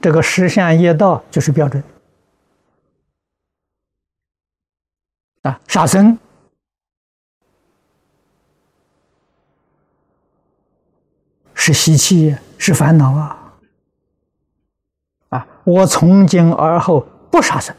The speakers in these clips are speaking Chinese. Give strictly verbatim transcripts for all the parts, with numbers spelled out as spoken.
这个十善业道就是标准啊。杀生是习气，是烦恼啊！啊，我从今而后不杀生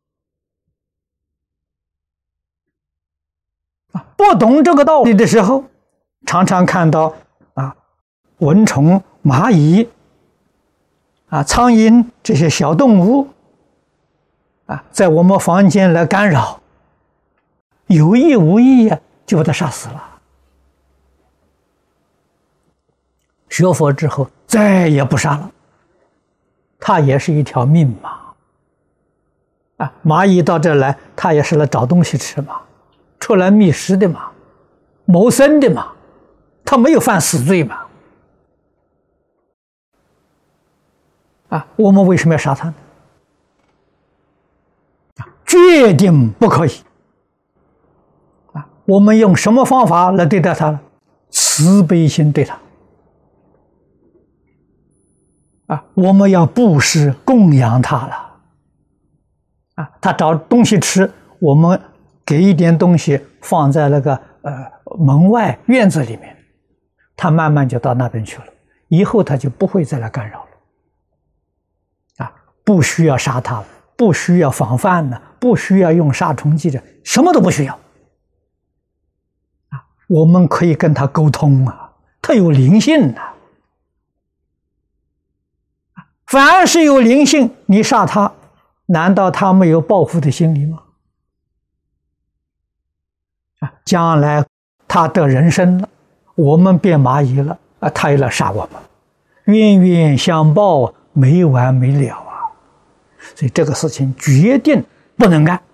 啊！不懂这个道理的时候，常常看到啊，蚊虫、蚂蚁啊、苍蝇这些小动物啊，在我们房间来干扰，有意无意呀，就把它杀死了。学佛之后再也不杀了，它也是一条命嘛。啊，蚂蚁到这儿来，它也是来找东西吃嘛，出来觅食的嘛，谋生的嘛，它没有犯死罪嘛。啊，我们为什么要杀它呢？啊，决定不可以。啊，我们用什么方法来对待它呢？慈悲心对它。啊，我们要布施供养他了，啊，他找东西吃，我们给一点东西放在那个呃门外院子里面，他慢慢就到那边去了，以后他就不会再来干扰了，啊，不需要杀他，不需要防范呢，不需要用杀虫剂的，什么都不需要，啊，我们可以跟他沟通啊，他有灵性啊。凡是有灵性，你杀他，难道他没有报复的心理吗？啊，将来他得人身了，我们变蚂蚁了，啊，他也来杀我们，冤冤相报，没完没了啊！所以这个事情决定不能干。